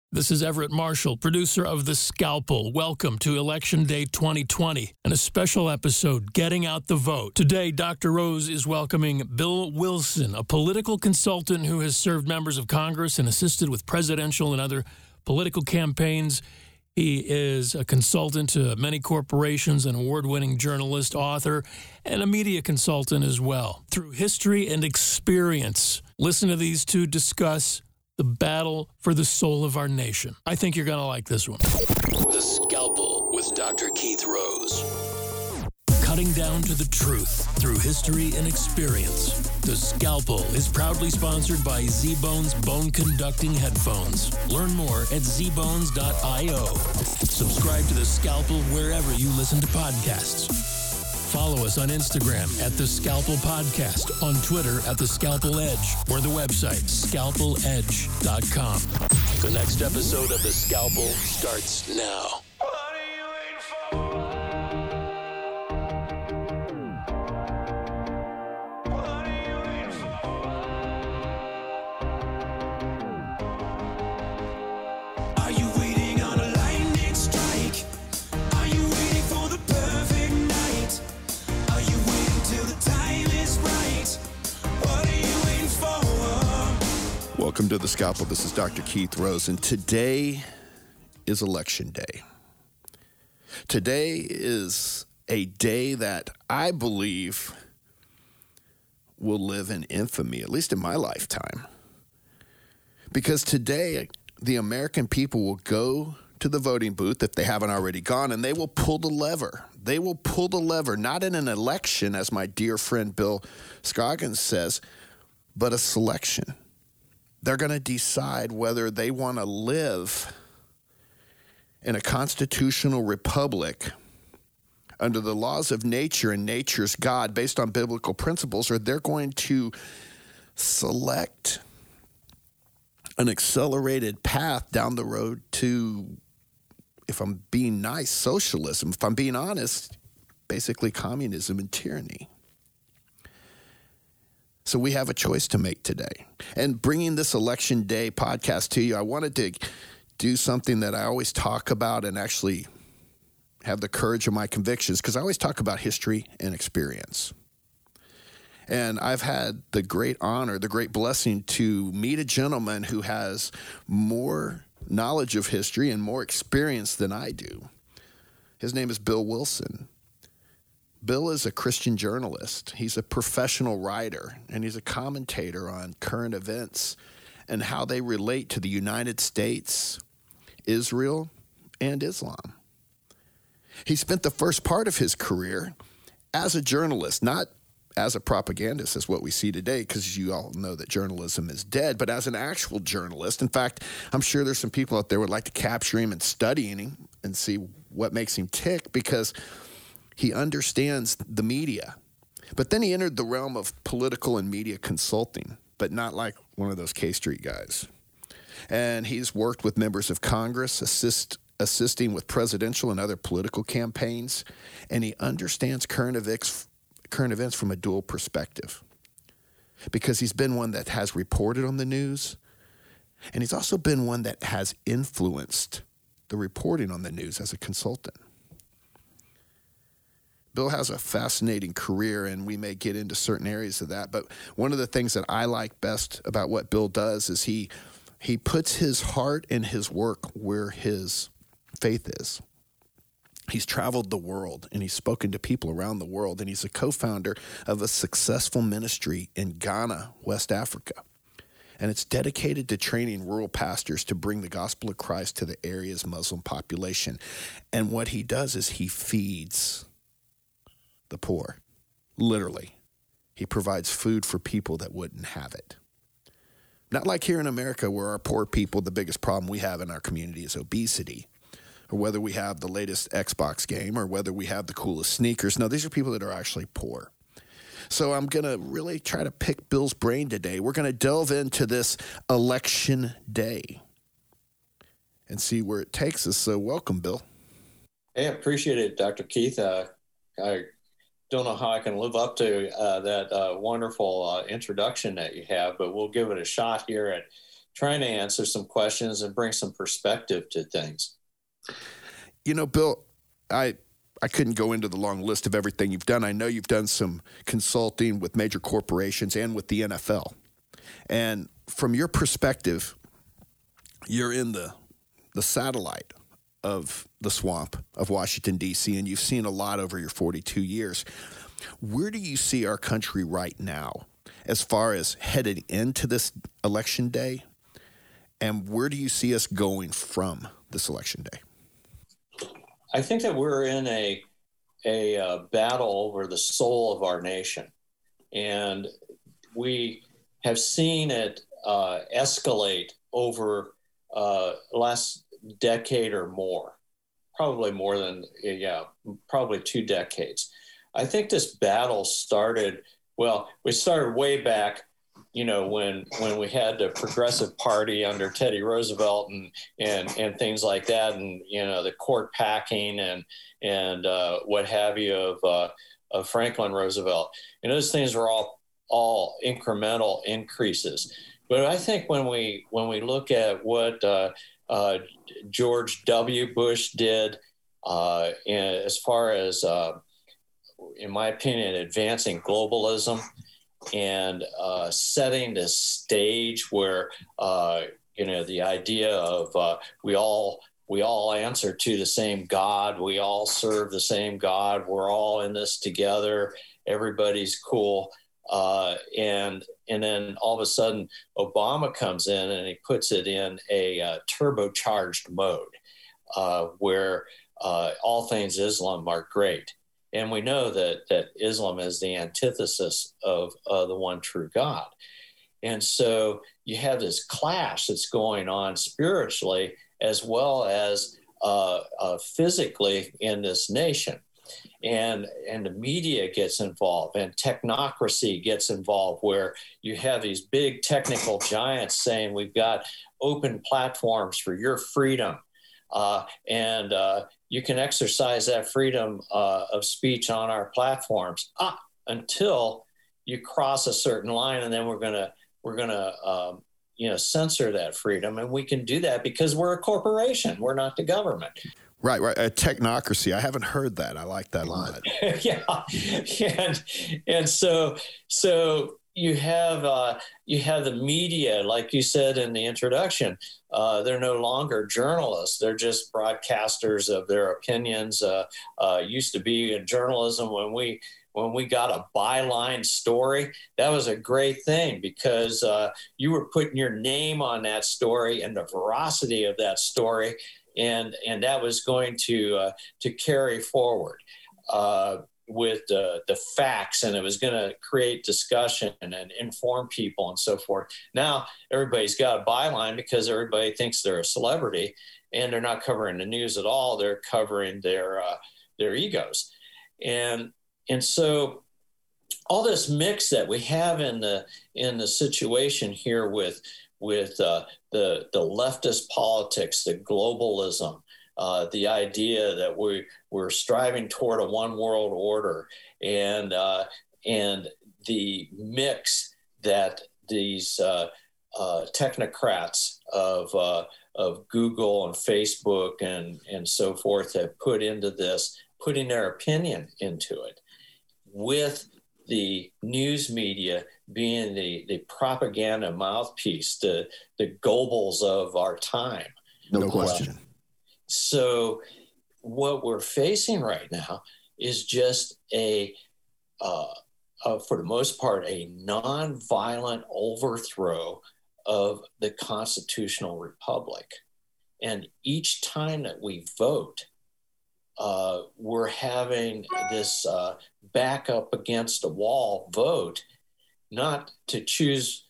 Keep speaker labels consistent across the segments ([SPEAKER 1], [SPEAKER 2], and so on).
[SPEAKER 1] This is Everett Marshall, producer of The Scalpel. Welcome to Election Day 2020 and a special episode, Getting Out the Vote. Today, Dr. Rose is welcoming Bill Wilson, a political consultant who has served members of Congress and assisted with presidential and other political campaigns. He is a consultant to many corporations, an award-winning journalist, author, and a media consultant as well. Through history and experience, listen to these two discuss the battle for the soul of our nation. I think you're going to like this one. The Scalpel with Dr. Keith Rose. Cutting down to the truth through history and experience. The Scalpel is proudly sponsored by Z-Bones Bone Conducting Headphones. Learn more at zbones.io. Subscribe to The Scalpel wherever you listen to podcasts. Follow us on Instagram at The Scalpel Podcast, on Twitter at The Scalpel Edge, or the website scalpeledge.com. The next episode of The Scalpel starts now. What are you waiting for? What are you waiting for? Are you waiting on a lightning strike? Are you waiting for the perfect night? Are you waiting till the time is right? What are you waiting for?
[SPEAKER 2] Welcome to The Scalpel. This is Dr. Keith Rose, and today is Election Day. Today is a day that I believe will live in infamy, at least in my lifetime. Because today, the American people will go to the voting booth, if they haven't already gone, and they will pull the lever. They will pull the lever, not in an election, as my dear friend Bill Scoggins says, but a selection. They're going to decide whether they want to live in a constitutional republic under the laws of nature and nature's God based on biblical principles, or they're going to select an accelerated path down the road to, if I'm being nice, socialism. If I'm being honest, basically communism and tyranny. So we have a choice to make today. And bringing this Election Day podcast to you, I wanted to do something that I always talk about and actually have the courage of my convictions, because I always talk about history and experience. And I've had the great honor, the great blessing to meet a gentleman who has more knowledge of history and more experience than I do. His name is Bill Wilson. Bill is a Christian journalist. He's a professional writer, and he's a commentator on current events and how they relate to the United States, Israel, and Islam. He spent the first part of his career as a journalist, not as a propagandist, as what we see today, because you all know that journalism is dead, but as an actual journalist. In fact, I'm sure there's some people out there who would like to capture him and study him and see what makes him tick, because he understands the media. But then he entered the realm of political and media consulting, but not like one of those K Street guys. And he's worked with members of Congress, assisting with presidential and other political campaigns, and he understands current events from a dual perspective, because he's been one that has reported on the news, and he's also been one that has influenced the reporting on the news as a consultant. Bill has a fascinating career, and we may get into certain areas of that, but one of the things that I like best about what Bill does is he puts his heart and his work where his faith is. He's traveled the world, and he's spoken to people around the world, and he's a co-founder of a successful ministry in Ghana, West Africa. And it's dedicated to training rural pastors to bring the gospel of Christ to the area's Muslim population. And what he does is he feeds the poor, literally. He provides food for people that wouldn't have it. Not like here in America, where our poor people, the biggest problem we have in our community is obesity, or whether we have the latest Xbox game, or whether we have the coolest sneakers. No, these are people that are actually poor. So I'm going to really try to pick Bill's brain today. We're going to delve into this Election Day and see where it takes us. So welcome, Bill.
[SPEAKER 3] Hey, I appreciate it, Dr. Keith. I don't know how I can live up to that wonderful introduction that you have, but we'll give it a shot here. And trying to answer some questions and bring some perspective to things.
[SPEAKER 2] You know, Bill, I couldn't go into the long list of everything you've done. I know you've done some consulting with major corporations and with the NFL. And from your perspective, you're in the satellite of the swamp of Washington, D.C., and you've seen a lot over your 42 years. Where do you see our country right now as far as headed into this election day? And where do you see us going from this election day?
[SPEAKER 3] I think that we're in a battle over the soul of our nation. And we have seen it escalate over last decade or more, probably more than, probably 2 decades. I think this battle started, we started way back, when we had the Progressive Party under Teddy Roosevelt and things like that, and, the court packing and what have you of Franklin Roosevelt. And those things were all incremental increases. But I think when we look at what George W. Bush did, as far as, in my opinion, advancing globalism and setting the stage where, the idea of we all answer to the same God, we all serve the same God, we're all in this together, everybody's cool. And then all of a sudden, Obama comes in and he puts it in a turbocharged mode where all things Islam are great. And we know that Islam is the antithesis of the one true God. And so you have this clash that's going on spiritually as well as physically in this nation. And the media gets involved and technocracy gets involved, where you have these big technical giants saying we've got open platforms for your freedom. And you can exercise that freedom of speech on our platforms until you cross a certain line, and then we're gonna censor that freedom. And we can do that because we're a corporation. We're not the government.
[SPEAKER 2] Right. A technocracy. I haven't heard that. I like that line.
[SPEAKER 3] Yeah. And so you have the media, like you said in the introduction. They're no longer journalists; they're just broadcasters of their opinions. Used to be in journalism when we got a byline story, that was a great thing because you were putting your name on that story and the veracity of that story, and that was going to carry forward with the facts, and it was going to create discussion and inform people and so forth. Now everybody's got a byline because everybody thinks they're a celebrity, and they're not covering the news at all. They're covering their egos, and so all this mix that we have in the situation here with the leftist politics, the globalism, the idea that we're striving toward a one world order, and the mix that these technocrats of Google and Facebook and so forth have put into this, putting their opinion into it, with the news media being the propaganda mouthpiece, the Goebbels of our time.
[SPEAKER 2] No question.
[SPEAKER 3] So what we're facing right now is just for the most part, a nonviolent overthrow of the constitutional republic. And each time that we vote, we're having this back up against a wall vote, not to choose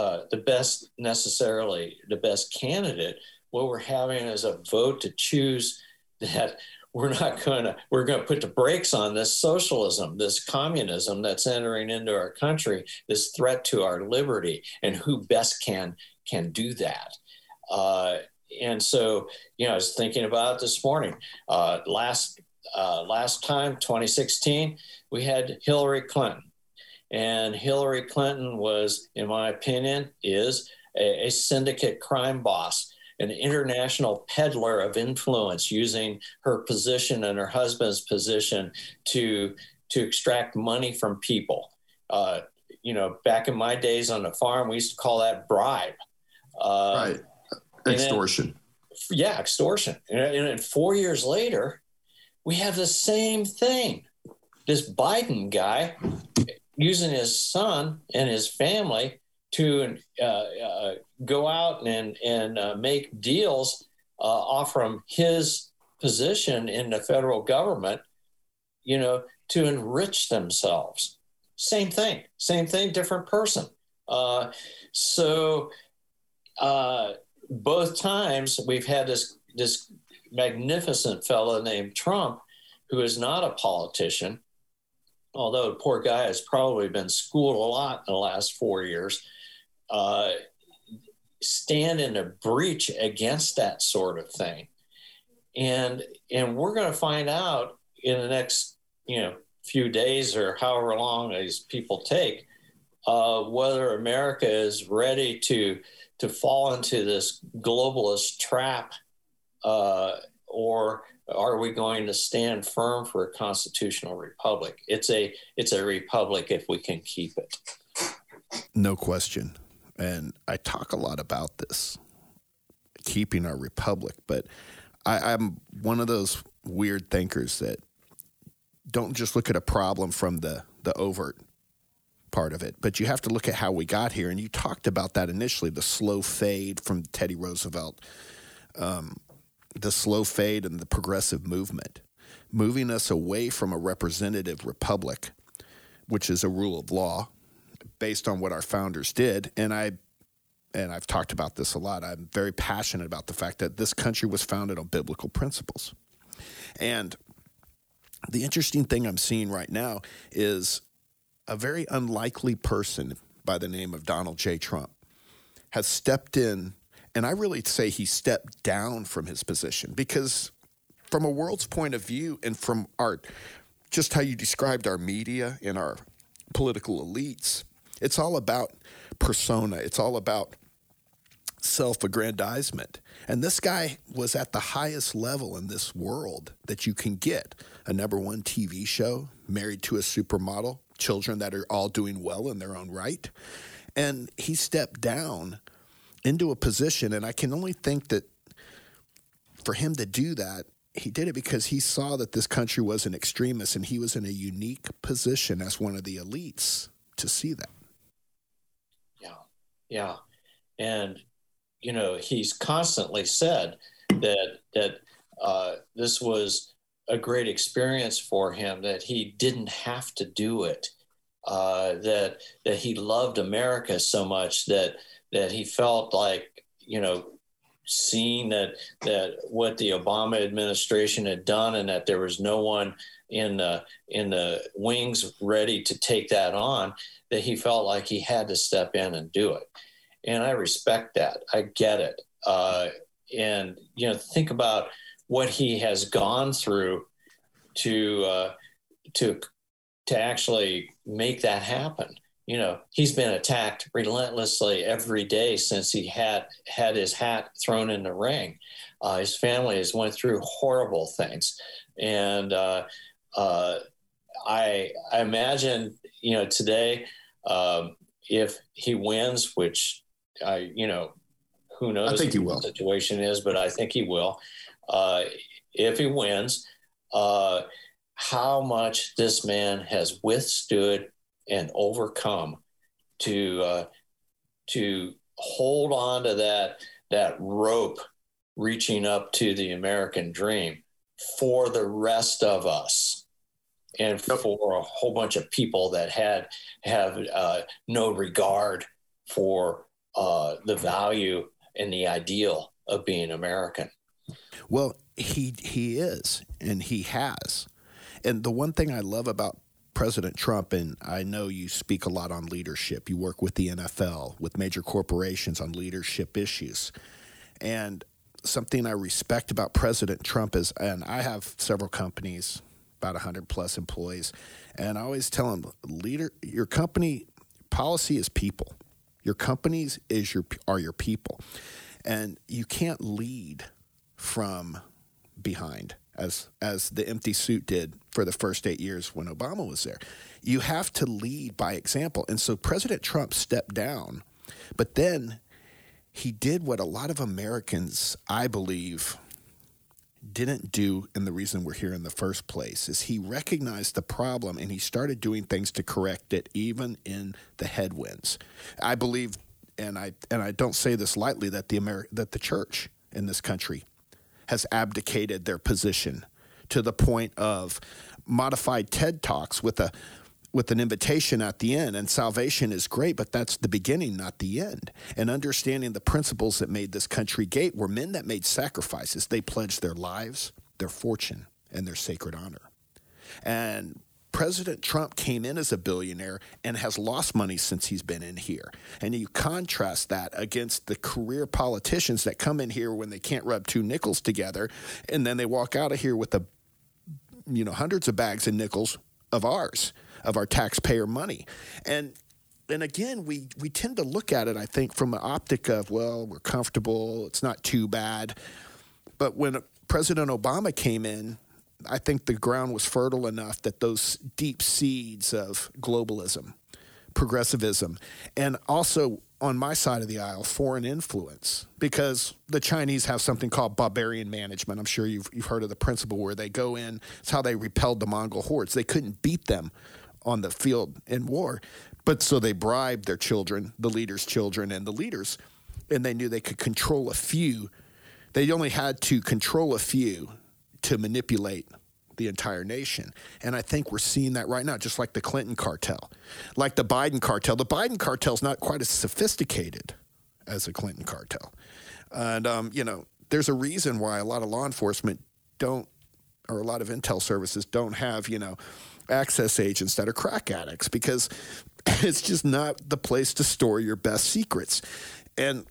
[SPEAKER 3] necessarily the best candidate. What we're having is a vote to choose that we're going to put the brakes on this socialism, this communism that's entering into our country, this threat to our liberty, and who best can do that. And so, I was thinking about it this morning. Last time, 2016, we had Hillary Clinton. And Hillary Clinton was, in my opinion, is a syndicate crime boss, an international peddler of influence, using her position and her husband's position to extract money from people. Back in my days on the farm, we used to call that bribe.
[SPEAKER 2] Right. Extortion.
[SPEAKER 3] Extortion. And 4 years later, we have the same thing. This Biden guy using his son and his family to go out and make deals off from his position in the federal government, to enrich themselves. Same thing, different person. So both times we've had this magnificent fellow named Trump, who is not a politician, although the poor guy has probably been schooled a lot in the last 4 years, stand in a breach against that sort of thing. And we're going to find out in the next, few days or however long these people take, whether America is ready to fall into this globalist trap, or are we going to stand firm for a constitutional republic? It's a republic if we can keep it.
[SPEAKER 2] No question. And I talk a lot about this, keeping our republic, but I'm one of those weird thinkers that don't just look at a problem from the overt part of it, but you have to look at how we got here. And you talked about that initially, the slow fade from Teddy Roosevelt, the slow fade and the progressive movement, moving us away from a representative republic, which is a rule of law based on what our founders did. And I've talked about this a lot. I'm very passionate about the fact that this country was founded on biblical principles. And the interesting thing I'm seeing right now is a very unlikely person by the name of Donald J. Trump has stepped in, and I really say he stepped down from his position, because from a world's point of view and from just how you described our media and our political elites, it's all about persona. It's all about self-aggrandizement. And this guy was at the highest level in this world that you can get. A #1 TV show, married to a supermodel, children that are all doing well in their own right. And he stepped down into a position, and I can only think that for him to do that, he did it because he saw that this country was an extremist, and he was in a unique position as one of the elites to see that.
[SPEAKER 3] Yeah. And, he's constantly said that this was a great experience for him, that he didn't have to do it, that he loved America so much that he felt like, seeing that what the Obama administration had done, and that there was no one in the wings ready to take that on, that he felt like he had to step in and do it. And I respect that. I get it. And think about what he has gone through to actually make that happen. He's been attacked relentlessly every day since he had his hat thrown in the ring. His family has went through horrible things. And I imagine, today, if he wins, which who knows
[SPEAKER 2] I think he will.
[SPEAKER 3] what the situation is, but I think he will. If he wins, how much this man has withstood and overcome to hold on to that rope reaching up to the American dream for the rest of us, and for a whole bunch of people that have no regard for the value and the ideal of being American.
[SPEAKER 2] Well, he is, and he has. And the one thing I love about President Trump, and I know you speak a lot on leadership. You work with the NFL, with major corporations on leadership issues. And something I respect about President Trump is, and I have several companies, about 100 plus employees, and I always tell them, your company policy is people. Your companies are your people. And you can't lead from behind as the empty suit did for the first 8 years when Obama was there. You have to lead by example. And so President Trump stepped down, but then he did what a lot of Americans, I believe, didn't do, and the reason we're here in the first place is he recognized the problem and he started doing things to correct it, even in the headwinds. I believe, and I don't say this lightly, that the church in this country has abdicated their position to the point of modified TED Talks with an invitation at the end. And salvation is great, but that's the beginning, not the end. And understanding the principles that made this country great were men that made sacrifices. They pledged their lives, their fortune, and their sacred honor. And President Trump came in as a billionaire and has lost money since he's been in here. And you contrast that against the career politicians that come in here when they can't rub two nickels together, and then they walk out of here with hundreds of bags of nickels of our taxpayer money. And again, we tend to look at it, I think, from an optic of, well, we're comfortable, it's not too bad. But when President Obama came in, I think the ground was fertile enough that those deep seeds of globalism, progressivism, and also on my side of the aisle, foreign influence, because the Chinese have something called barbarian management. I'm sure you've heard of the principle where they go in. It's how they repelled the Mongol hordes. They couldn't beat them on the field in war, but so they bribed their children, the leaders' children, and the leaders, and they knew they could control a few. They only had to control a few to manipulate the entire nation. And I think we're seeing that right now, just like the Clinton cartel, like the Biden cartel. The Biden cartel is not quite as sophisticated as the Clinton cartel. And, there's a reason why a lot of law enforcement or a lot of intel services don't have, access agents that are crack addicts, because it's just not the place to store your best secrets. And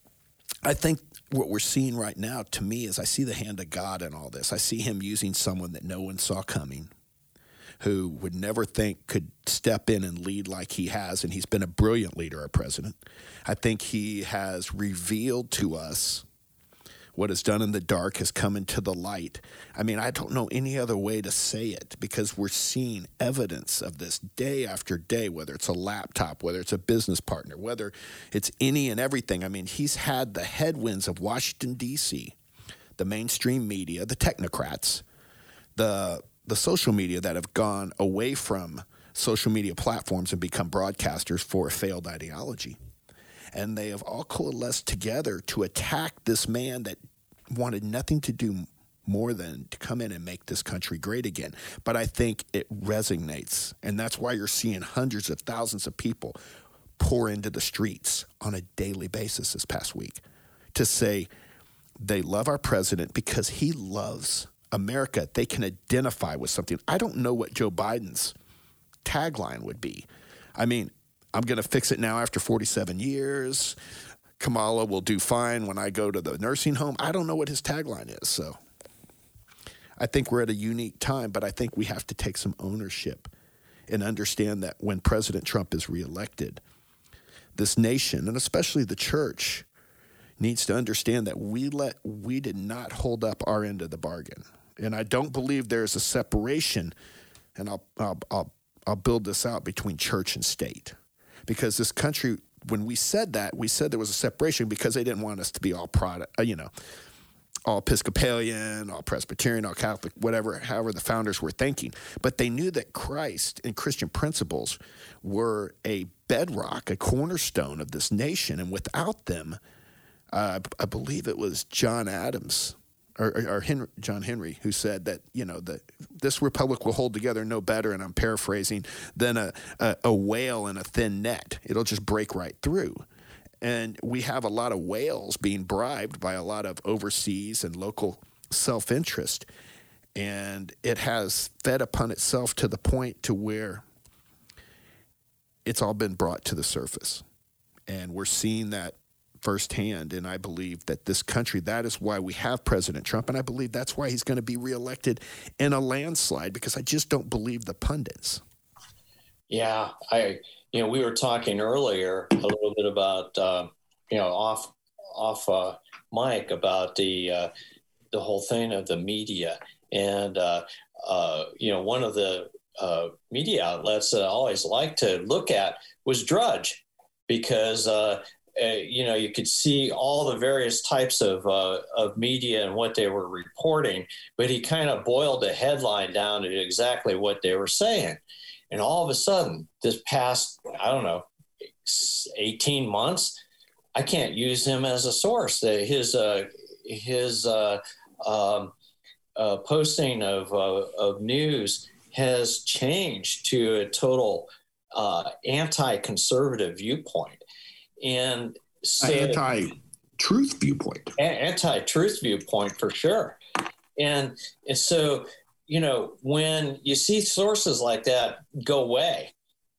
[SPEAKER 2] I think what we're seeing right now, to me, is I see the hand of God in all this. I see him using someone that no one saw coming, who would never think could step in and lead like he has, and he's been a brilliant leader, our president. I think he has revealed to us what is done in the dark has come into the light. I mean, I don't know any other way to say it, because we're seeing evidence of this day after day, whether it's a laptop, whether it's a business partner, whether it's any and everything. I mean, he's had the headwinds of Washington, D.C., the mainstream media, the technocrats, the social media that have gone away from social media platforms and become broadcasters for a failed ideology. And they have all coalesced together to attack this man that wanted nothing to do more than to come in and make this country great again. But I think it resonates. And that's why you're seeing hundreds of thousands of people pour into the streets on a daily basis this past week to say they love our president because he loves America. They can identify with something. I don't know what Joe Biden's tagline would be. I mean, I'm going to fix it now after 47 years. Kamala will do fine when I go to the nursing home. I don't know what his tagline is. So I think we're at a unique time, but I think we have to take some ownership and understand that when President Trump is reelected, this nation, and especially the church, needs to understand that we did not hold up our end of the bargain. And I don't believe there's a separation, and I'll build this out, between church and state. Because this country, when we said that, we said there was a separation because they didn't want us to be all all Episcopalian, all Presbyterian, all Catholic, however the founders were thinking. But they knew that Christ and Christian principles were a bedrock, a cornerstone of this nation. And without them, I believe it was John Adams or John Henry who said that, this republic will hold together no better, and I'm paraphrasing, than a whale in a thin net. It'll just break right through. And we have a lot of whales being bribed by a lot of overseas and local self-interest. And it has fed upon itself to the point to where it's all been brought to the surface. And we're seeing that firsthand, and I believe that this country, that is why we have President Trump, and I believe that's why he's going to be reelected in a landslide, because I just don't believe the pundits.
[SPEAKER 3] Yeah, we were talking earlier a little bit about, off mic about the whole thing of the media. And, one of the media outlets that I always liked to look at was Drudge, because, you could see all the various types of media and what they were reporting, but he kind of boiled the headline down to exactly what they were saying. And all of a sudden, this past, 18 months, I can't use him as a source. His posting of news has changed to a total anti-conservative viewpoint, and so,
[SPEAKER 2] anti-truth viewpoint.
[SPEAKER 3] Anti-truth viewpoint for sure. And so, when you see sources like that go away,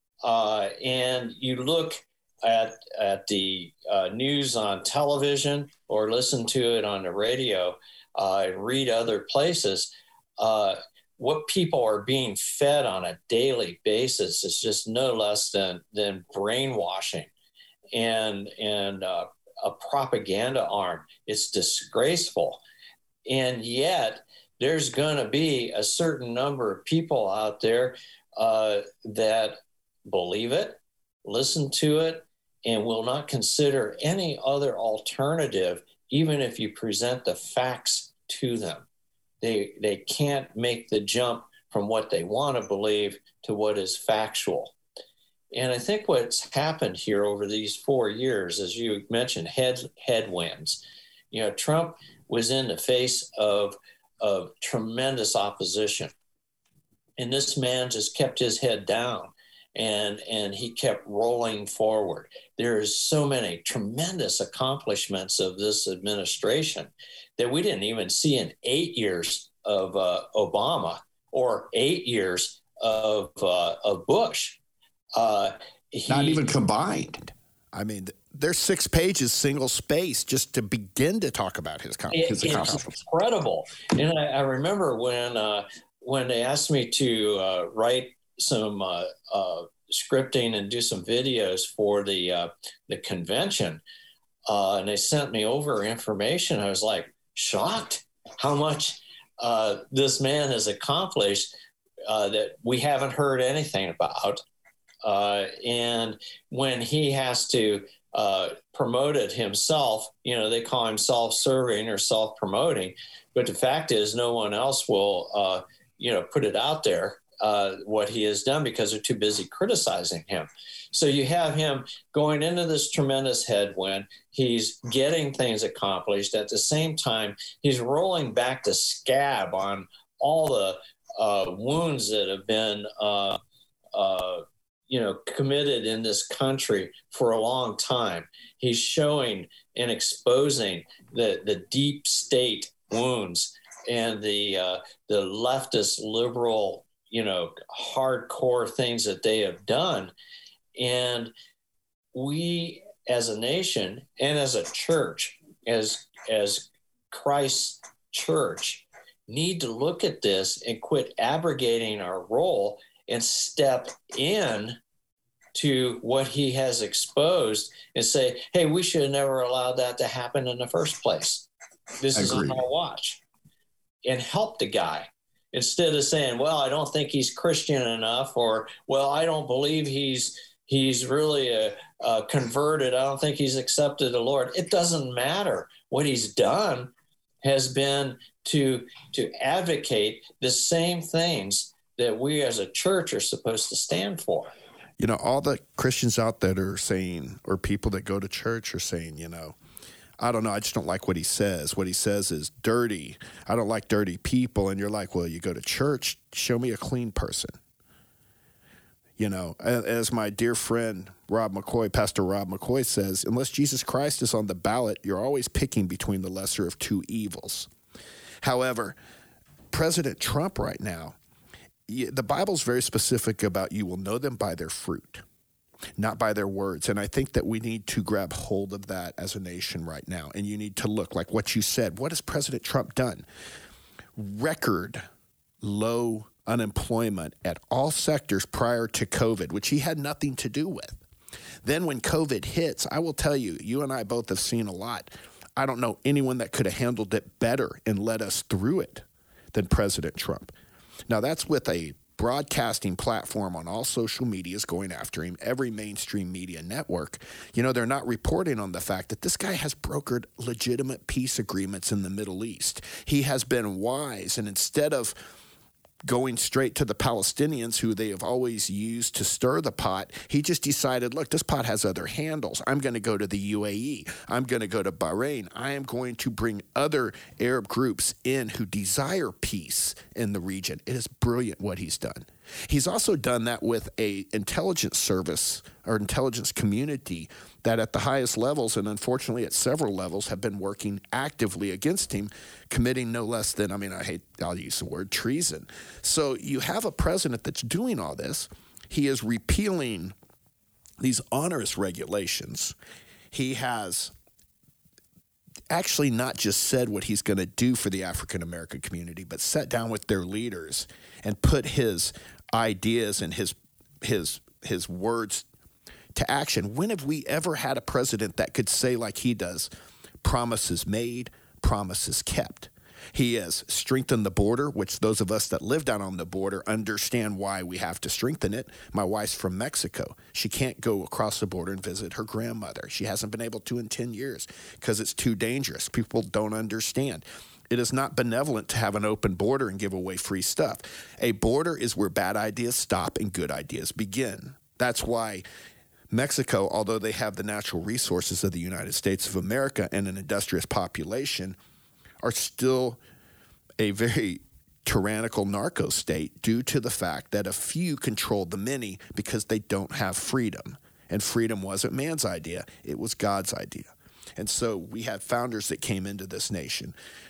[SPEAKER 3] and you look at the news on television or listen to it on the radio, and read other places, what people are being fed on a daily basis is just no less than brainwashing and a propaganda arm. It's disgraceful. And yet there's going to be a certain number of people out there that believe it, listen to it, and will not consider any other alternative, even if you present the facts to them. They can't make the jump from what they want to believe to what is factual. And I think what's happened here over these 4 years, as you mentioned, headwinds. Trump was in the face of tremendous opposition, and this man just kept his head down, and he kept rolling forward. There's so many tremendous accomplishments of this administration that we didn't even see in 8 years of Obama or 8 years of Bush.
[SPEAKER 2] Not even combined. I mean, there's 6 pages, single space, just to begin to talk about his accomplishments.
[SPEAKER 3] It's incredible. And I remember when they asked me to write some scripting and do some videos for the convention, and they sent me over information. I was like shocked how much this man has accomplished that we haven't heard anything about. And when he has to promote it himself, they call him self-serving or self-promoting, but the fact is no one else will put it out there, what he has done, because they're too busy criticizing him. So you have him going into this tremendous headwind. He's getting things accomplished. At the same time, he's rolling back the scab on all the wounds that have been committed in this country for a long time. He's showing and exposing the deep state wounds and the leftist liberal, hardcore things that they have done. And we as a nation and as a church, as Christ's church, need to look at this and quit abrogating our role and step in to what he has exposed and say, hey, we should have never allowed that to happen in the first place. This is on our watch. And help the guy, instead of saying, well, I don't think he's Christian enough, or, well, I don't believe he's really converted. I don't think he's accepted the Lord. It doesn't matter. What he's done has been to advocate the same things that we as a church are supposed to stand for.
[SPEAKER 2] All the Christians out there are saying, or people that go to church are saying, I don't know, I just don't like what he says. What he says is dirty. I don't like dirty people. And you're like, well, you go to church, show me a clean person. As my dear friend Pastor Rob McCoy says, unless Jesus Christ is on the ballot, you're always picking between the lesser of two evils. However, President Trump right now, the Bible's very specific about you will know them by their fruit, not by their words. And I think that we need to grab hold of that as a nation right now. And you need to look, like what you said, what has President Trump done? Record low unemployment at all sectors prior to COVID, which he had nothing to do with. Then when COVID hits, I will tell you, you and I both have seen a lot. I don't know anyone that could have handled it better and led us through it than President Trump. Now, that's with a broadcasting platform on all social medias going after him, every mainstream media network. You know, they're not reporting on the fact that this guy has brokered legitimate peace agreements in the Middle East. He has been wise, and instead of going straight to the Palestinians, who they have always used to stir the pot, he just decided, look, this pot has other handles. I'm going to go to the UAE. I'm going to go to Bahrain. I am going to bring other Arab groups in who desire peace in the region. It is brilliant what he's done. He's also done that with a intelligence service or intelligence community that at the highest levels, and unfortunately at several levels, have been working actively against him, committing no less than, I'll use the word treason. So you have a president that's doing all this. He is repealing these onerous regulations. He has actually not just said what he's going to do for the African American community, but sat down with their leaders and put his ideas and his words to action. When have we ever had a president that could say, like he does, promises made, promises kept? He has strengthened the border, which those of us that live down on the border understand why we have to strengthen it. My wife's from Mexico. She can't go across the border and visit her grandmother. She hasn't been able to in 10 years because it's too dangerous. People don't understand. It is not benevolent to have an open border and give away free stuff. A border is where bad ideas stop and good ideas begin. That's why Mexico, although they have the natural resources of the United States of America and an industrious population, are still a very tyrannical narco state due to the fact that a few control the many because they don't have freedom. And freedom wasn't man's idea, it was God's idea. And so we had founders that came into this nation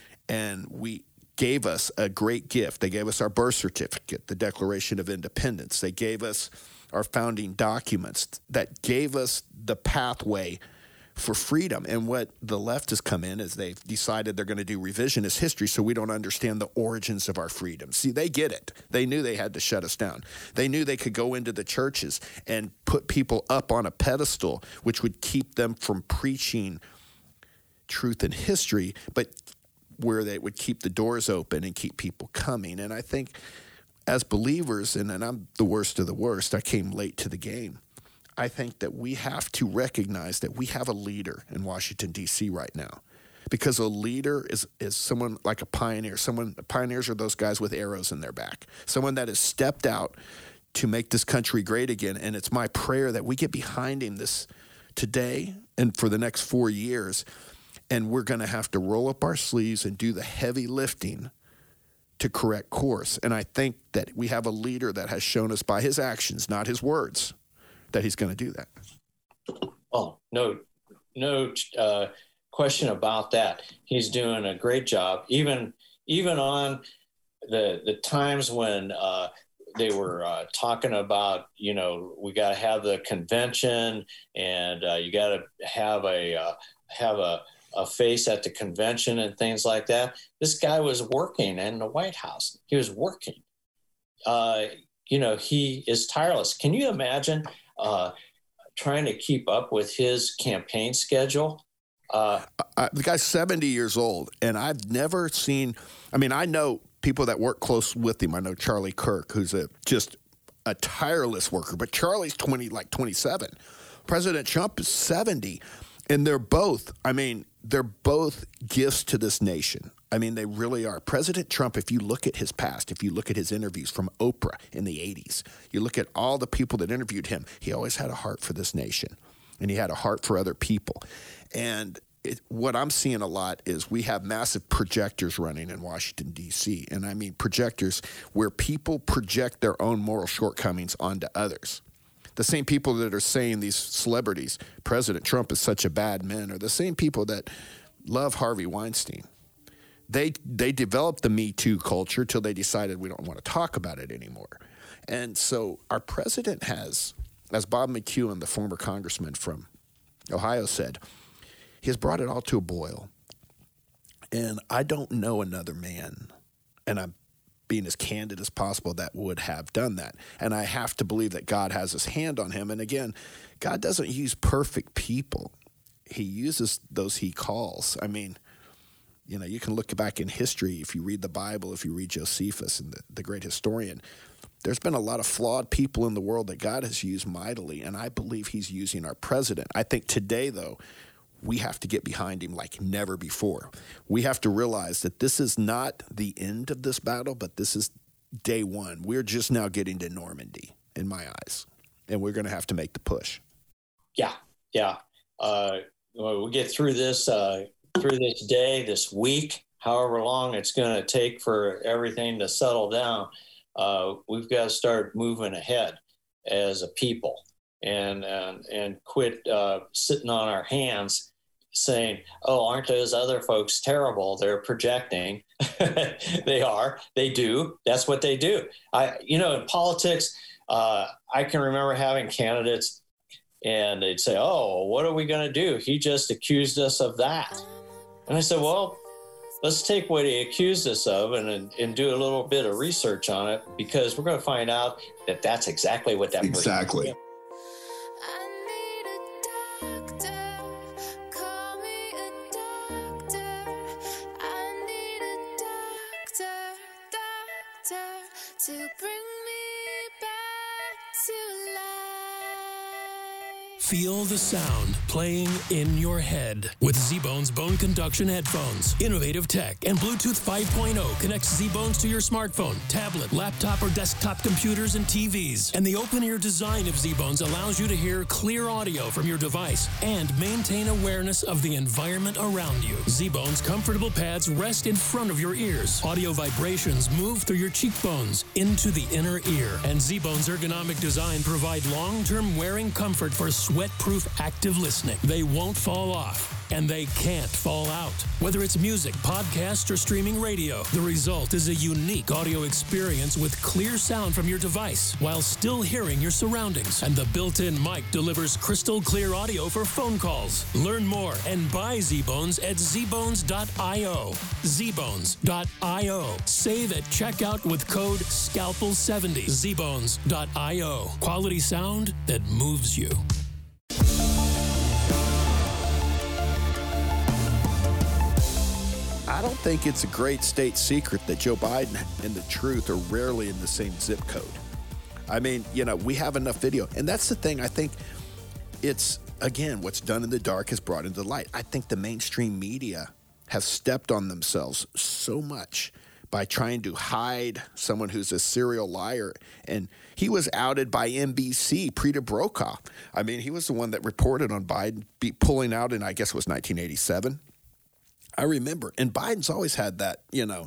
[SPEAKER 2] and we gave us a great gift. They gave us our birth certificate, the Declaration of Independence. They gave us our founding documents that gave us the pathway for freedom. And what the left has come in is they've decided they're going to do revisionist history so we don't understand the origins of our freedom. See, they get it. They knew they had to shut us down. They knew they could go into the churches and put people up on a pedestal, which would keep them from preaching truth and history, but where they would keep the doors open and keep people coming. And I think as believers, and I'm the worst of the worst, I came late to the game. I think that we have to recognize that we have a leader in Washington, D.C. right now, because a leader is someone like a pioneer. Pioneers are those guys with arrows in their back, someone that has stepped out to make this country great again. And it's my prayer that we get behind him this today and for the next 4 years, and we're going to have to roll up our sleeves and do the heavy lifting to correct course. And I think that we have a leader that has shown us by his actions, not his words, that he's going to do that.
[SPEAKER 3] Oh, no question about that. He's doing a great job. Even on the times when they were talking about, we got to have the convention and you got to have a face at the convention and things like that. This guy was working in the White House. He was working. He is tireless. Can you imagine trying to keep up with his campaign schedule?
[SPEAKER 2] The guy's 70 years old, and I've never seen – I know people that work close with him. I know Charlie Kirk, who's just a tireless worker, but Charlie's 27. President Trump is 70, and they're both gifts to this nation. They really are. President Trump, if you look at his past, if you look at his interviews from Oprah in the 80s, you look at all the people that interviewed him, he always had a heart for this nation, and he had a heart for other people. And what I'm seeing a lot is we have massive projectors running in Washington, D.C., and I mean projectors where people project their own moral shortcomings onto others. The same people that are saying these celebrities, President Trump is such a bad man, are the same people that love Harvey Weinstein. They developed the Me Too culture till they decided we don't want to talk about it anymore. And so our president has, as Bob McEwen, the former congressman from Ohio, said, he has brought it all to a boil. And I don't know another man, and I'm being as candid as possible, that would have done that. And I have to believe that God has his hand on him. And again, God doesn't use perfect people. He uses those he calls. I mean, you know, you can look back in history, if you read the Bible, if you read Josephus and the great historian, there's been a lot of flawed people in the world that God has used mightily, and I believe he's using our president. I think today, though, we have to get behind him like never before. We have to realize that this is not the end of this battle, but this is day one. We're just now getting to Normandy, in my eyes, and we're going to have to make the push.
[SPEAKER 3] Yeah. We'll get through this day, this week, however long it's going to take for everything to settle down. We've got to start moving ahead as a people and quit sitting on our hands saying, oh, aren't those other folks terrible? They're projecting. They are. They do. That's what they do. In politics, I can remember having candidates and they'd say, oh, what are we going to do? He just accused us of that. And I said, well, let's take what he accused us of and do a little bit of research on it, because we're going to find out that that's exactly what that
[SPEAKER 2] exactly.
[SPEAKER 3] person did.
[SPEAKER 4] To bring me back to life.
[SPEAKER 1] Feel the sound playing in your head with Z-Bones bone conduction headphones. Innovative tech and Bluetooth 5.0 connects Z-Bones to your smartphone, tablet, laptop, or desktop computers and TVs. And the open-ear design of Z-Bones allows you to hear clear audio from your device and maintain awareness of the environment around you. Z-Bones comfortable pads rest in front of your ears. Audio vibrations move through your cheekbones into the inner ear. And Z-Bones ergonomic design provide long-term wearing comfort for sweat-proof active listening. They won't fall off, and they can't fall out. Whether it's music, podcast, or streaming radio, the result is a unique audio experience with clear sound from your device while still hearing your surroundings. And the built-in mic delivers crystal clear audio for phone calls. Learn more and buy Z-Bones at zbones.io. zbones.io. Save at checkout with code SCALPEL70. zbones.io. Quality sound that moves you.
[SPEAKER 2] I don't think it's a great state secret that Joe Biden and the truth are rarely in the same zip code. I mean, we have enough video. And that's the thing. I think it's, again, what's done in the dark is brought into the light. I think the mainstream media have stepped on themselves so much by trying to hide someone who's a serial liar. And he was outed by NBC, Preeta Brokaw. I mean, he was the one that reported on Biden pulling out in, I guess it was 1987. I remember. And Biden's always had that,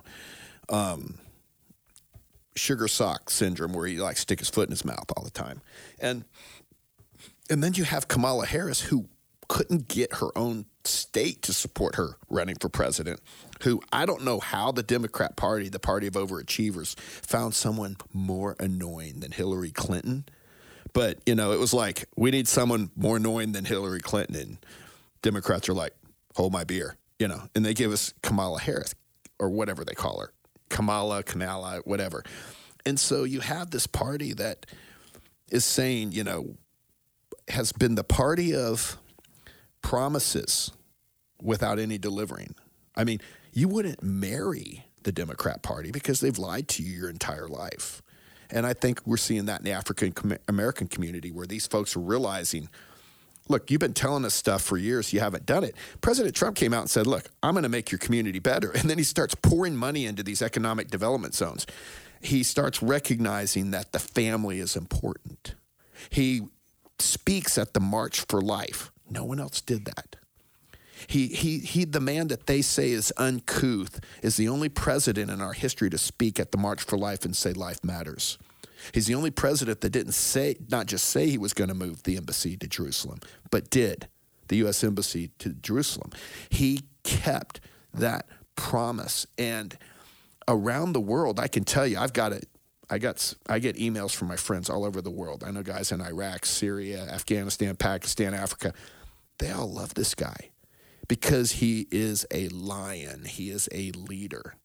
[SPEAKER 2] sugar sock syndrome where he likes to stick his foot in his mouth all the time. And then you have Kamala Harris, who couldn't get her own state to support her running for president, who I don't know how the Democrat Party, the party of overachievers, found someone more annoying than Hillary Clinton. But, it was like, we need someone more annoying than Hillary Clinton. And Democrats are like, hold my beer. And they give us Kamala Harris, or whatever they call her, Kamala, whatever. And so you have this party that is saying, has been the party of promises without any delivering. I mean, you wouldn't marry the Democrat Party because they've lied to you your entire life. And I think we're seeing that in the African American community, where these folks are realizing, look, you've been telling us stuff for years. You haven't done it. President Trump came out and said, look, I'm going to make your community better. And then he starts pouring money into these economic development zones. He starts recognizing that the family is important. He speaks at the March for Life. No one else did that. He, the man that they say is uncouth, is the only president in our history to speak at the March for Life and say life matters. He's the only president that didn't not just say he was going to move the embassy to Jerusalem, but did, the U.S. embassy to Jerusalem. He kept that promise. And around the world, I can tell you, I get emails from my friends all over the world. I know guys in Iraq, Syria, Afghanistan, Pakistan, Africa. They all love this guy because he is a lion. He is a leader.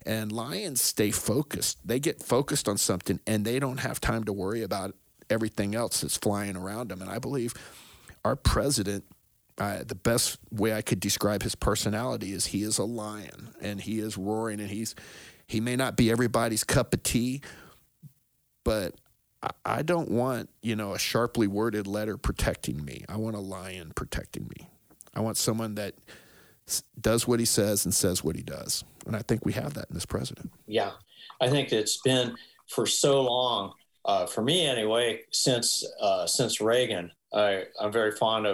[SPEAKER 2] And lions stay focused. They get focused on something, and they don't have time to worry about everything else that's flying around them. And I believe our president, the best way I could describe his personality is he is a lion, and he is roaring, and he may not be everybody's cup of tea, but I don't want, a sharply worded letter protecting me. I want a lion protecting me. I want someone that does what he says and says what he does. And I think we have that in this president.
[SPEAKER 3] Yeah. I think it's been for so long, for me anyway, since Reagan. I'm very fond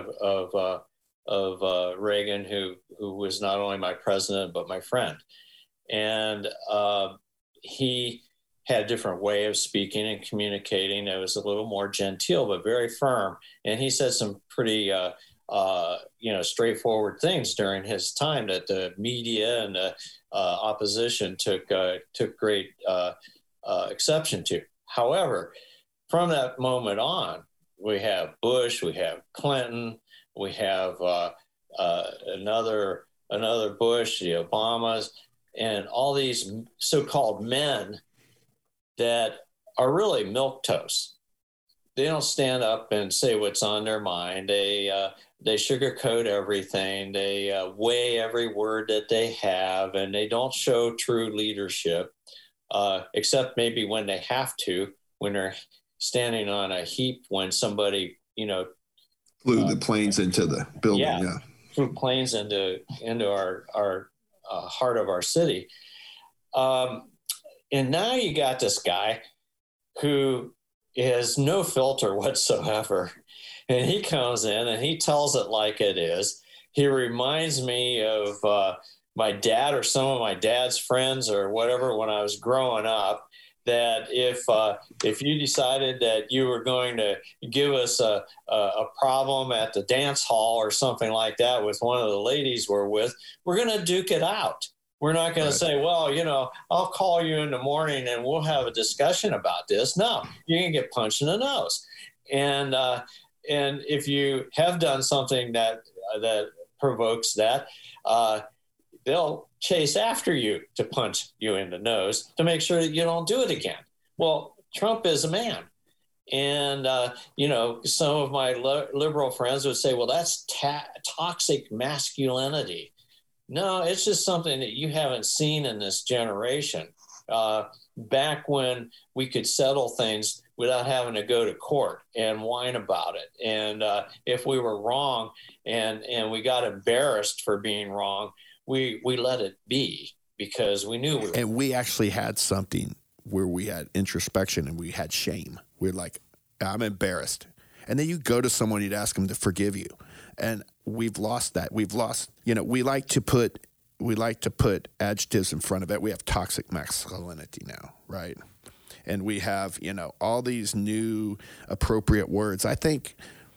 [SPEAKER 3] of Reagan, who was not only my president, but my friend. And he had a different way of speaking and communicating. It was a little more genteel, but very firm. And he said some pretty, straightforward things during his time that the media and the opposition took great exception to. However, from that moment on, we have Bush, we have Clinton, we have another Bush, the Obamas, and all these so-called men that are really milquetoast. They don't stand up and say what's on their mind. They sugarcoat everything. They weigh every word that they have, and they don't show true leadership, except maybe when they have to, when they're standing on a heap when somebody,
[SPEAKER 2] flew the planes into the building. Yeah.
[SPEAKER 3] Flew planes into our heart of our city. And now you got this guy who has no filter whatsoever. And he comes in and he tells it like it is. He reminds me of my dad or some of my dad's friends or whatever when I was growing up, that if you decided that you were going to give us a problem at the dance hall or something like that with one of the ladies we're with, we're going to duke it out. We're not going to say, well, I'll call you in the morning and we'll have a discussion about this. No, you're going to get punched in the nose. And if you have done something that provokes that, they'll chase after you to punch you in the nose to make sure that you don't do it again. Well, Trump is a man. And, some of my liberal friends would say, well, that's toxic masculinity. No, it's just something that you haven't seen in this generation. Back when we could settle things without having to go to court and whine about it. And if we were wrong and we got embarrassed for being wrong, we let it be because we knew we were.
[SPEAKER 2] And we actually had something where we had introspection and we had shame. We're like, I'm embarrassed. And then you go to someone, you'd ask them to forgive you. And we've lost that. We've lost, we like to put adjectives in front of it. We have toxic masculinity now, right? And we have, all these new appropriate words. I think,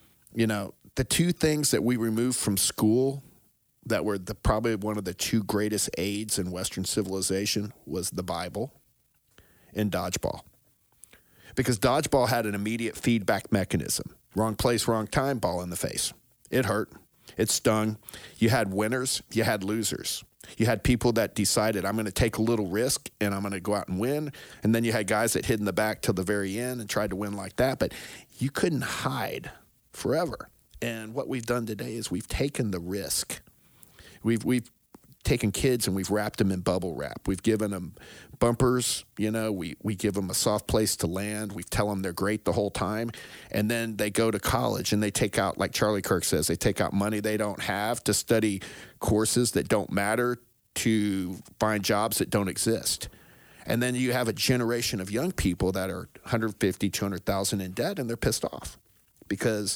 [SPEAKER 2] the two things that we removed from school that were probably one of the two greatest aids in Western civilization was the Bible and dodgeball. Because dodgeball had an immediate feedback mechanism. Wrong place, wrong time, ball in the face. It hurt. It stung. You had winners. You had losers. You had people that decided, I'm going to take a little risk and I'm going to go out and win. And then you had guys that hid in the back till the very end and tried to win like that. But you couldn't hide forever. And what we've done today is we've taken the risk. We've taken kids and we've wrapped them in bubble wrap. We've given them bumpers, we give them a soft place to land. We tell them they're great the whole time. And then they go to college and they take out, like Charlie Kirk says, they take out money they don't have to study courses that don't matter, to find jobs that don't exist. And then you have a generation of young people that are 150, 200,000 in debt and they're pissed off because,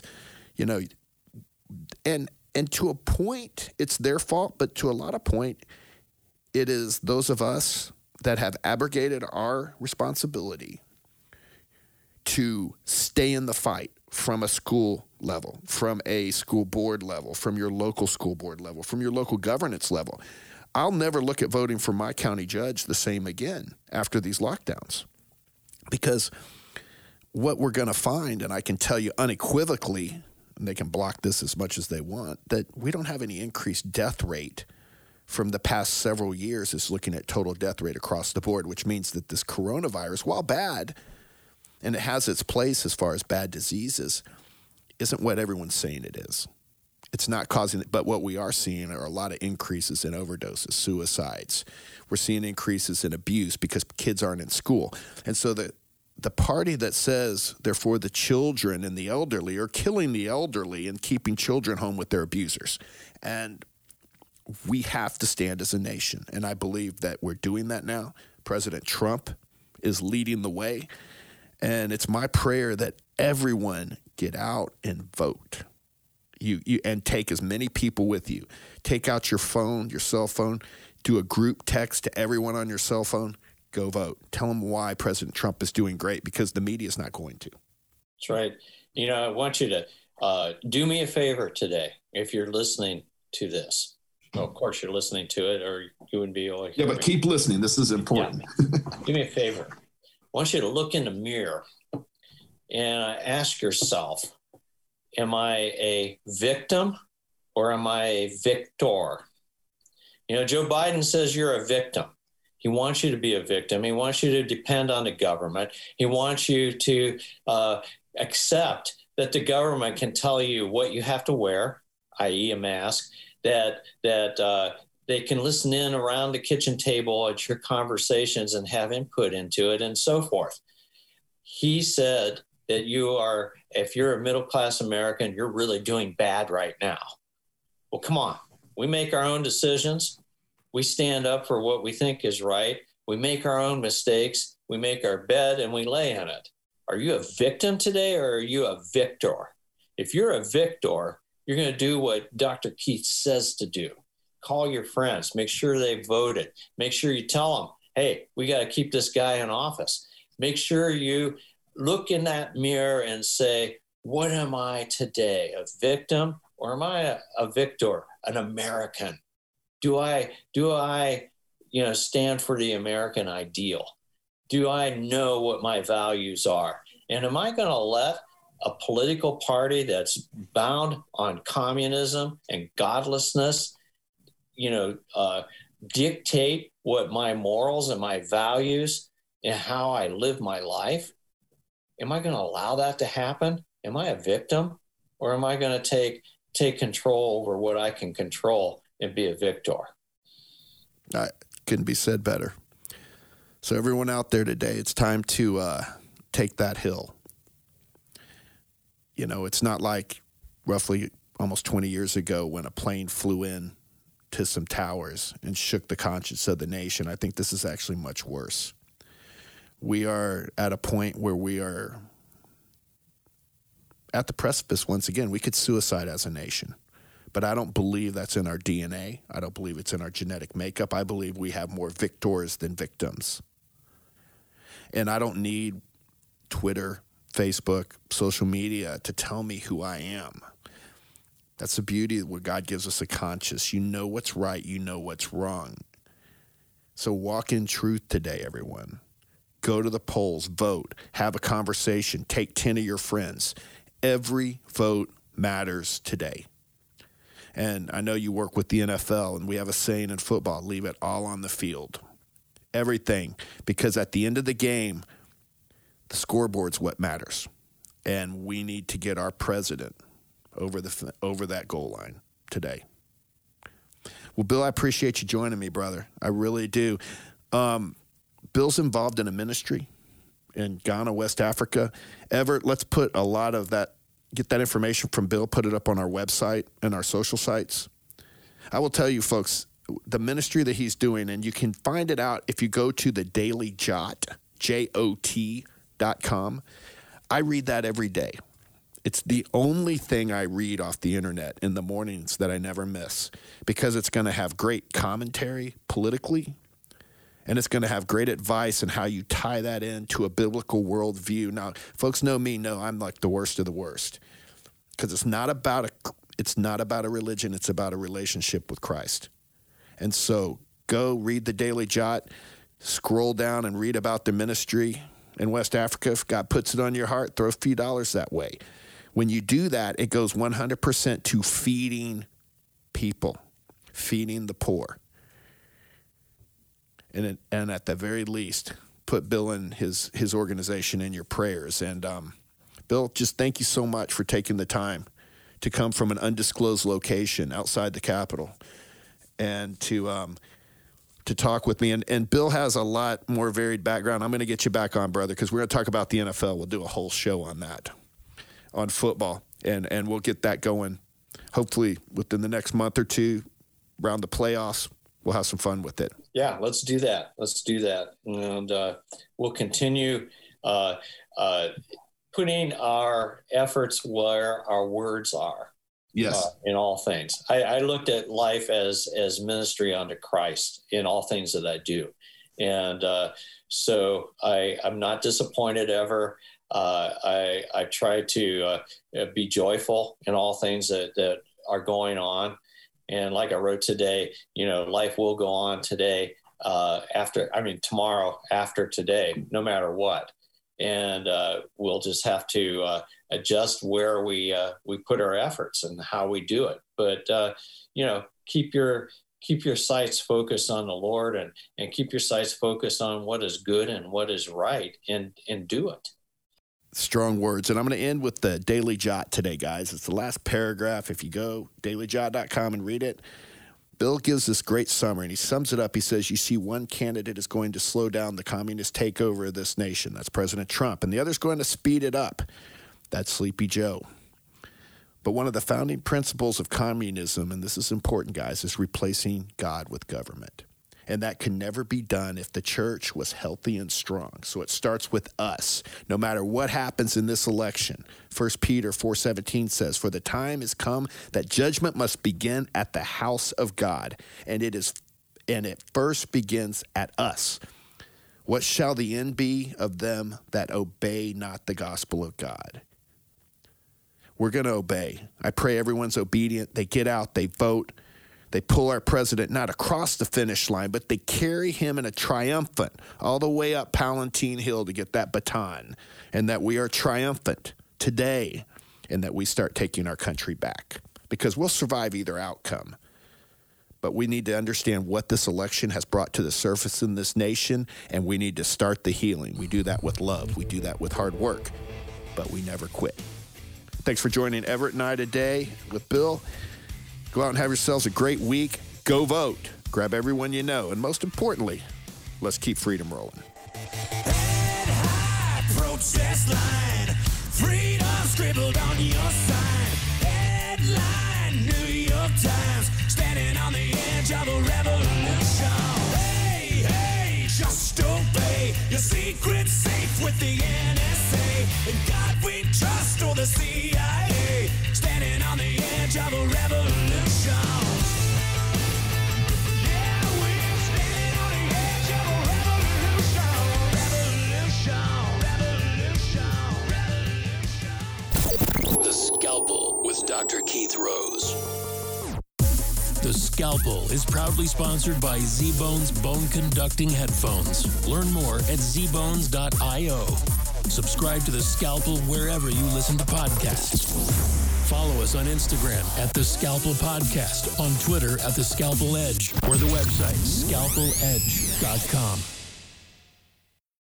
[SPEAKER 2] and to a point, it's their fault, but to a lot of point, it is those of us that have abrogated our responsibility to stay in the fight from a school level, from a school board level, from your local school board level, from your local governance level. I'll never look at voting for my county judge the same again after these lockdowns, because what we're going to find, and I can tell you unequivocally, and they can block this as much as they want, that we don't have any increased death rate from the past several years is looking at total death rate across the board, which means that this coronavirus, while bad, and it has its place as far as bad diseases, isn't what everyone's saying it is. It's not causing it, but what we are seeing are a lot of increases in overdoses, suicides. We're seeing increases in abuse because kids aren't in school. And so the party that says they're for the children and the elderly are killing the elderly and keeping children home with their abusers. And we have to stand as a nation. And I believe that we're doing that now. President Trump is leading the way. And it's my prayer that everyone get out and vote. You and take as many people with you. Take out your phone, your cell phone, do a group text to everyone on your cell phone. Go vote. Tell them why President Trump is doing great, because the media is not going to.
[SPEAKER 3] That's right. You know, I want you to do me a favor today if you're listening to this. Well, of course, you're listening to it, or you wouldn't be able to hear
[SPEAKER 2] but keep listening. This is important.
[SPEAKER 3] Yeah. Do me a favor. I want you to look in the mirror and ask yourself, am I a victim or am I a victor? You know, Joe Biden says you're a victim. He wants you to be a victim. He wants you to depend on the government. He wants you to accept that the government can tell you what you have to wear, i.e. a mask, that they can listen in around the kitchen table at your conversations and have input into it and so forth. He said that if you're a middle-class American, you're really doing bad right now. Well, come on. We make our own decisions. We stand up for what we think is right. We make our own mistakes. We make our bed and we lay in it. Are you a victim today or are you a victor? If you're a victor, you're going to do what Dr. Keith says to do. Call your friends. Make sure they voted. Make sure you tell them, hey, we got to keep this guy in office. Make sure you look in that mirror and say, what am I today, a victim or am I a victor, an American? Do I stand for the American ideal? Do I know what my values are? And am I going to let a political party that's bound on communism and godlessness, dictate what my morals and my values and how I live my life? Am I going to allow that to happen? Am I a victim? Or am I going to take control over what I can control and be a victor?
[SPEAKER 2] Couldn't be said better. So everyone out there today, it's time to take that hill. You know, it's not like roughly almost 20 years ago when a plane flew in to some towers and shook the conscience of the nation. I think this is actually much worse. We are at a point where we are at the precipice once again. We could suicide as a nation, but I don't believe that's in our DNA. I don't believe it's in our genetic makeup. I believe we have more victors than victims. And I don't need Twitter, Facebook, social media to tell me who I am. That's the beauty where God gives us a conscience. You know what's right. You know what's wrong. So walk in truth today, everyone. Go to the polls, vote, have a conversation, take 10 of your friends. Every vote matters today. And I know you work with the NFL, and we have a saying in football, leave it all on the field. Everything. Because at the end of the game, the scoreboard's what matters. And we need to get our president over that goal line today. Well, Bill, I appreciate you joining me, brother. I really do. Bill's involved in a ministry in Ghana, West Africa. Everett, let's put a lot of that, get that information from Bill, put it up on our website and our social sites. I will tell you, folks, the ministry that he's doing, and you can find it out if you go to the Daily Jot, JOT.com. I read that every day. It's the only thing I read off the internet in the mornings that I never miss, because it's going to have great commentary politically, and it's going to have great advice on how you tie that into a biblical worldview. Now, folks know me, know I'm like the worst of the worst, because it's not about a religion. It's about a relationship with Christ. And so go read the Daily Jot, scroll down and read about the ministry in West Africa. If God puts it on your heart, throw a few dollars that way. When you do that, it goes 100% to feeding people, feeding the poor. and at the very least, put Bill and his organization in your prayers. And Bill, just thank you so much for taking the time to come from an undisclosed location outside the Capitol and to talk with me. And Bill has a lot more varied background. I'm going to get you back on, brother, because we're going to talk about the NFL. We'll do a whole show on that, on football, and we'll get that going hopefully within the next month or two around the playoffs. We'll have some fun with it.
[SPEAKER 3] Yeah, let's do that. And we'll continue putting our efforts where our words are.
[SPEAKER 2] Yes.
[SPEAKER 3] In all things. I looked at life as ministry unto Christ in all things that I do. And so I'm not disappointed ever. I try to be joyful in all things that are going on. And like I wrote today, life will go on today tomorrow after today, no matter what. And we'll just have to adjust where we put our efforts and how we do it. But keep your sights focused on the Lord and keep your sights focused on what is good and what is right, and do it.
[SPEAKER 2] Strong words. And I'm going to end with the Daily Jot today, guys. It's the last paragraph. If you go dailyjot.com and read it, Bill gives this great summary, and he sums it up. He says, you see, one candidate is going to slow down the communist takeover of this nation. That's President Trump. And the other's going to speed it up. That's Sleepy Joe. But one of the founding principles of communism, and this is important, guys, is replacing God with government. And that can never be done if the church was healthy and strong. So it starts with us. No matter what happens in this election, 1 Peter 4:17 says, for the time has come that judgment must begin at the house of God, and it first begins at us. What shall the end be of them that obey not the gospel of God? We're going to obey. I pray everyone's obedient. They get out, they vote. They pull our president not across the finish line, but they carry him in a triumphant all the way up Palatine Hill to get that baton, and that we are triumphant today, and that we start taking our country back, because we'll survive either outcome. But we need to understand what this election has brought to the surface in this nation, and we need to start the healing. We do that with love. We do that with hard work, but we never quit. Thanks for joining Everett and I today with Bill. Go out and have yourselves a great week. Go vote. Grab everyone you know. And most importantly, let's keep freedom rolling.
[SPEAKER 5] Head high, protest line. Freedom scribbled on your sign. Headline, New York Times. Standing on the edge of a revolution. Hey, hey, just obey. Your secret's safe with the NSA. In God we trust, or the CIA. Standing on the edge of a revolution. Yeah, we're standing on the edge of a revolution.
[SPEAKER 6] The Scalpel with Dr. Keith Rose.
[SPEAKER 1] The Scalpel is proudly sponsored by Z-Bones Bone Conducting Headphones. Learn more at zbones.io. Subscribe to The Scalpel wherever you listen to podcasts. Follow us on Instagram at The Scalpel Podcast, on Twitter at The Scalpel Edge, or the website scalpeledge.com.